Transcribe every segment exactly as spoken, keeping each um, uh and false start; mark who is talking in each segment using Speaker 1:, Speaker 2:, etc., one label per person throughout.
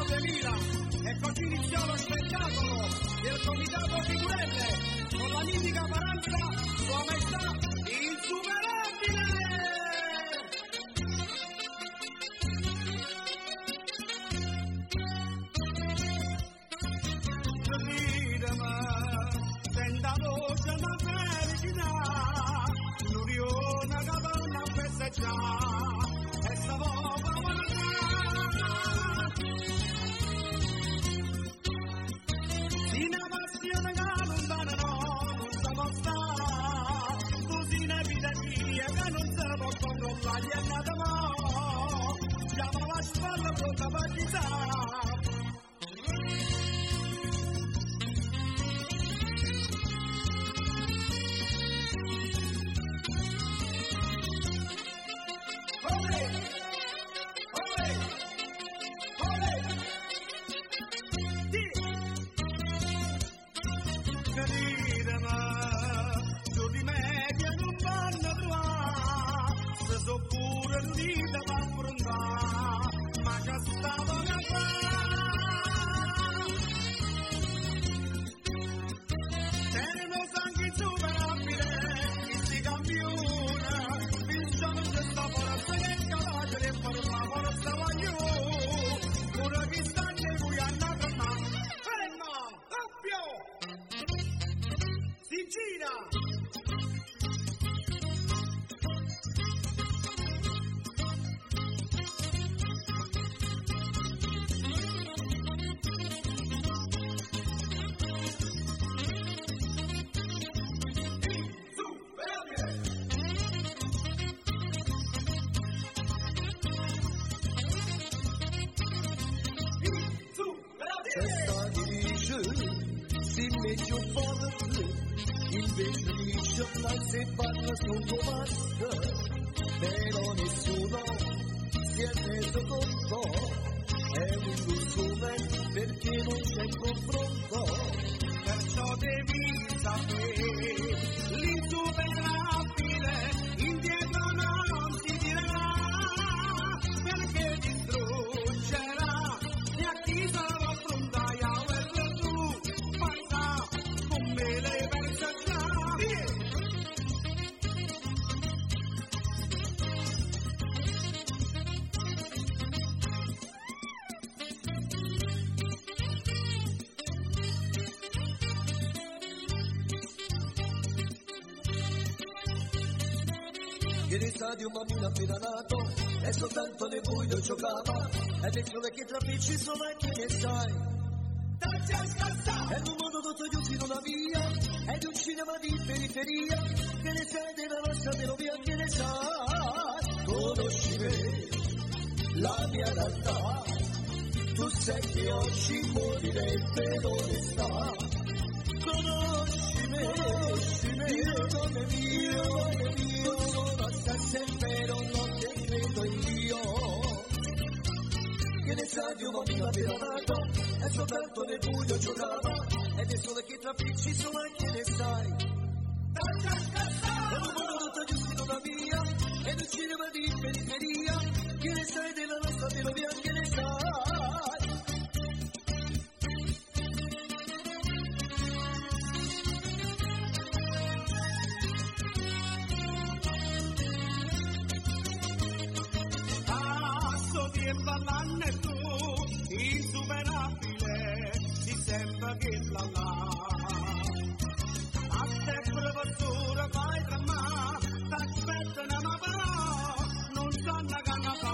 Speaker 1: duemila e così iniziò lo spettacolo del comitato Figurelle con la mitica paranza Sua Maestà Insuperabile! Senta voce una felicità, l'unione che torna a festeggiare, e sta voce si una passione che lontana no, non si può stare, così una vita mia che non si può controllare, è nata mo, siamo alla spalla pronta a partitare. Pure l'unita va affrontare, ma che stavo a fare? Tenemos anche insuperabile, chi si campiona, vinciamo questa forza che è capace di fare una forza voglio, pure chi sta ne cui hanno fermato, ferma, doppio, si gira! Meglio forte, invece dice non si parla sotto basta, però nessuno si è reso conto, è un'illusione perché non c'è confronto, perciò devi sapere, l'insuperabile indietro non si dirà, perché distruggerà e a chi sarà pronta a Ieri stadio un bambino appena nato e soltanto nel buio giocava e le sole che trapicci sono anche che sai dacci a scassare è un mondo tutto chiuso in una via ed un cinema di periferia che ne sai della nostra melodia che ne sai conosci me la mia realtà tu sai che oggi morirei per onestà conosci me conosci me io non è mio non è mio sempre non te credo in Dio che ne sa di un bambino appena nato e soltanto nel buio giocava e le sole che trapicci sono anche ne sai e un mondo tutto giusto in una via e un cinema di periferia che ne sai della nostra melodia che ne sai parlando tu, insuperabile, ti sembra che la là. A te professore vai tra me, t'aspetta una ma però, non sanno che ne fa.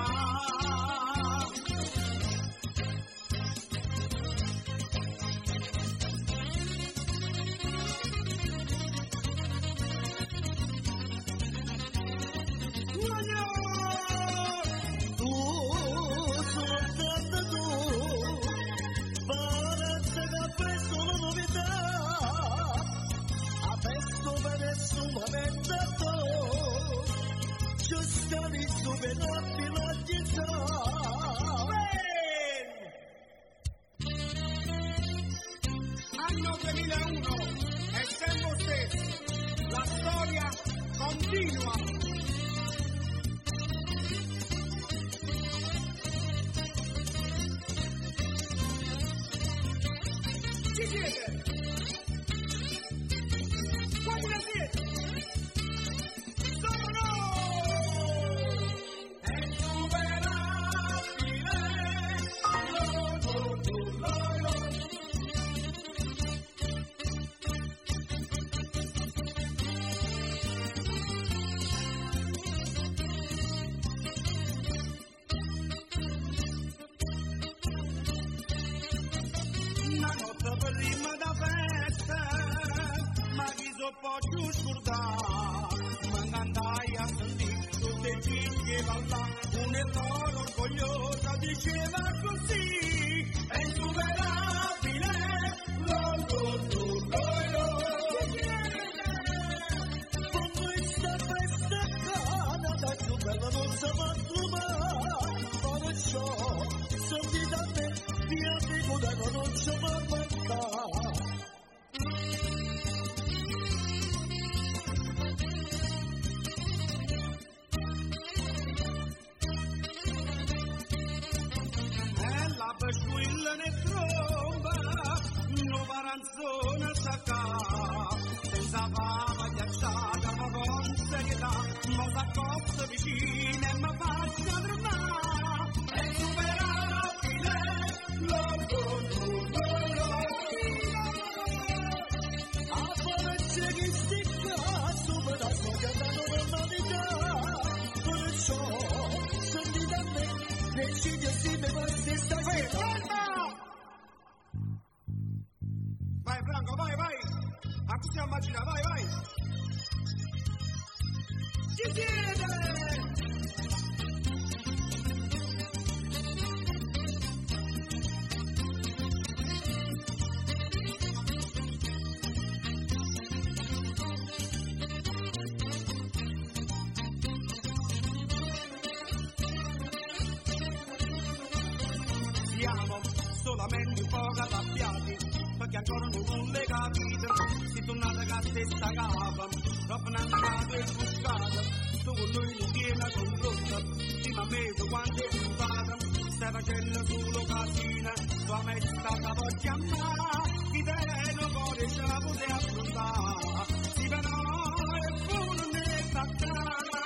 Speaker 1: Anno duemilauno, è tempo stesso, la storia continua. Chi siete? Quando siete? Sono è insuperabile una notte prima da festa ma chi so può più scordare ma andai a sentire tutte le figlie parlare un errore orgogliosa diceva così è insuperabile lo lo lo lo lo con questa festa cana da più bella non si va a trovare ma ciò soldi da me via di Modena non si va a mancare. Squilla ne tromba, no baranzone sacca, senza fama ghiacciata, ma con serietà, ma s'accosta vicina e ma faccia tremare, è insuperabile, lo lo lo lo lo. A forza che sticca, supera che danno normalità, con ciò, senti da me, decidi si beva stessa vita. Vai Franco, vai, vai! A chi si immagina, vai, vai! Chi siete? Siamo solamente un po' arrabbiati perché ancora non le capite si tornate a stessa capa dopo una casa e buscata tu con noi non viene condotta prima mese quando è stata stai facendo solo casina tua me è stata per chiamare chi te non vuole ce la potete affrontare si però è buono ne trattare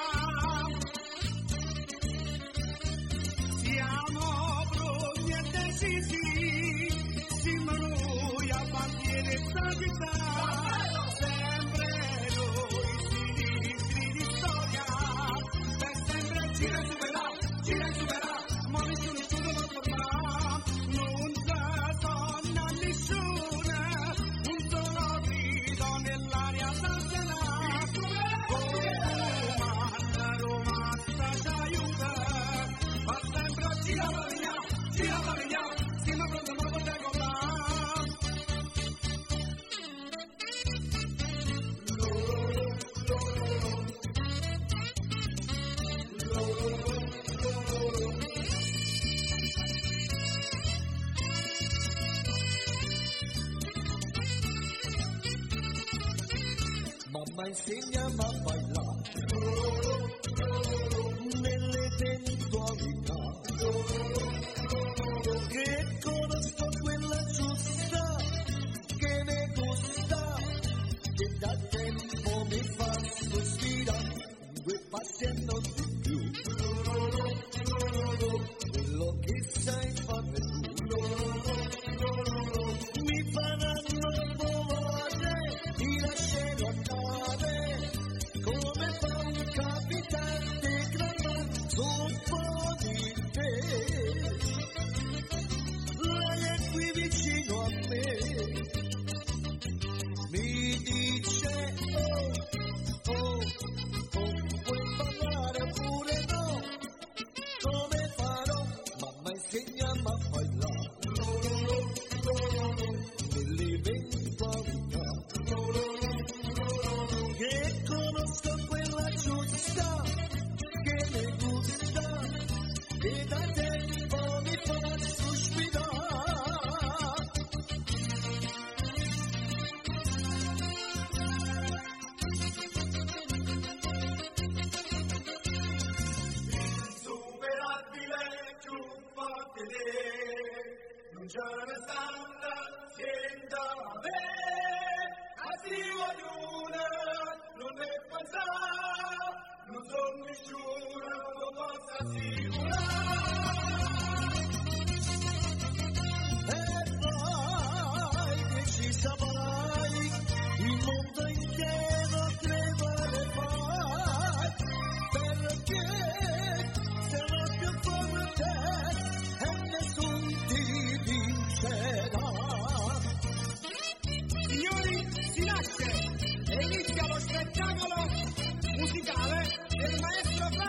Speaker 1: siamo pronti e decisi siamo noi a bandiere sta città sempre noi sinistri di storia per sempre gira e supera gira e supera ma nessuno studio non formare non si torna a nessuna un solo grido nell'aria salterà come Roma Roma sta ci aiuta ma sempre gira Paviglia gira Paviglia siamo pronti ma potete comprare mamma insegnami a ballare nell'eventualità che conosco quella giusta che mi gusta che da tempo mi fa sospirare due passi e non di più quello che sai fare tu mi faranno volare mi lascerò andare come fa un capitante gran sotto di te lei è qui vicino a me mi dice oh oh oh puoi parlare pure no come farò mamma insegnami a ballare nell'eventualità che conosco quella giusta che mi gusta che da tempo mi fa sospirare insuperabile più forte di non c'è una standa Senta me, così ognuna, non è pensare, non sono misura, non posso assicurare. E poi che ci saprai, il mondo intero tremare fai, perché sarà più forte e nessun ti vincerà. Signori, si nasce e inizia lo spettacolo musicale del maestro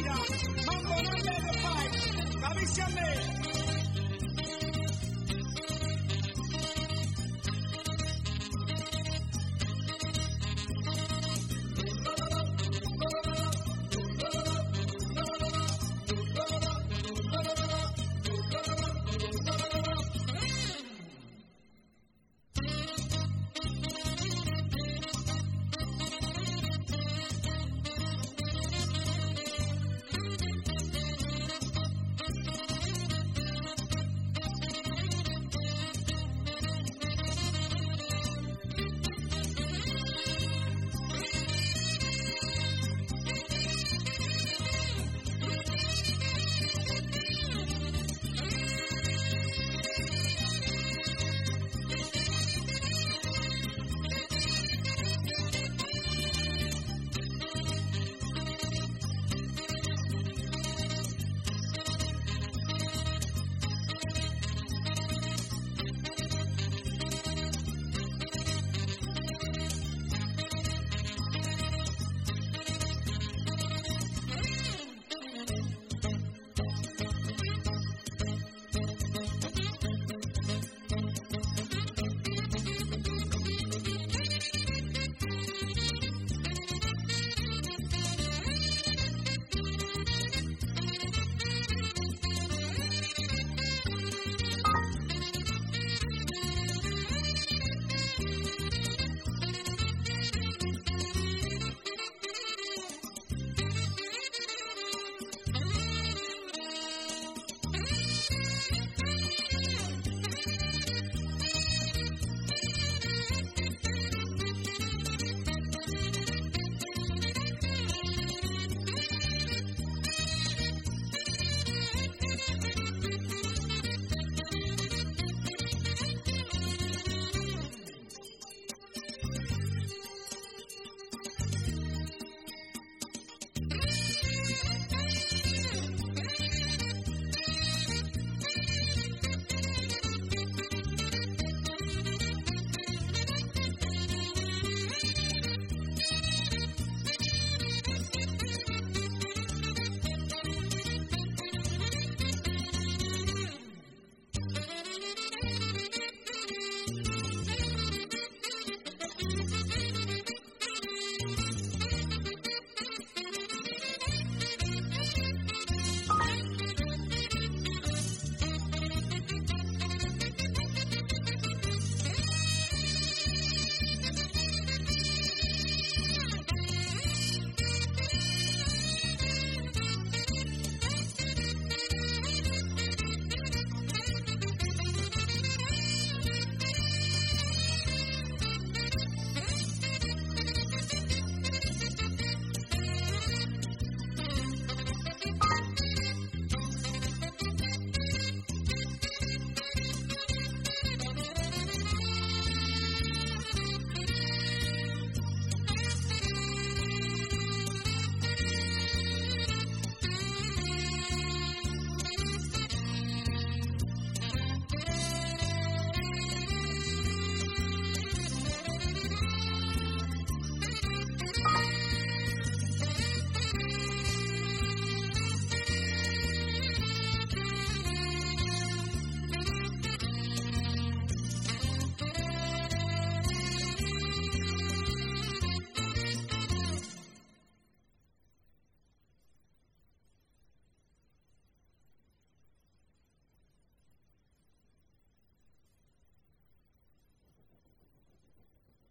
Speaker 2: Mambo, no let the fight. Capisci a me?